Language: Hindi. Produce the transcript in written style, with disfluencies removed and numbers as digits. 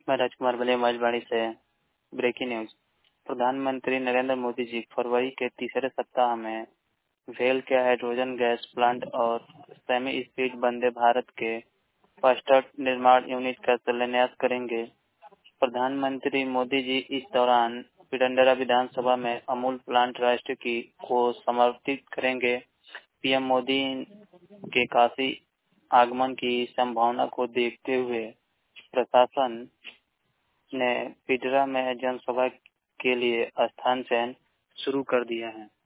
मैं राजकुमार बलिया मजबाड़ी से। Breaking news. प्रधानमंत्री नरेंद्र मोदी जी फरवरी के तीसरे सप्ताह में वेल के हाइड्रोजन गैस प्लांट और सेमी स्पीड वंदे भारत के फर्स्ट निर्माण यूनिट का शिलान्यास करेंगे। प्रधानमंत्री मोदी जी इस दौरान पिडंडरा विधानसभा में अमूल प्लांट राष्ट्र को समर्पित करेंगे। पीएम मोदी के काशी आगमन की संभावना को देखते हुए प्रशासन ने पिडरा में जनसभा के लिए स्थान चयन शुरू कर दिया है।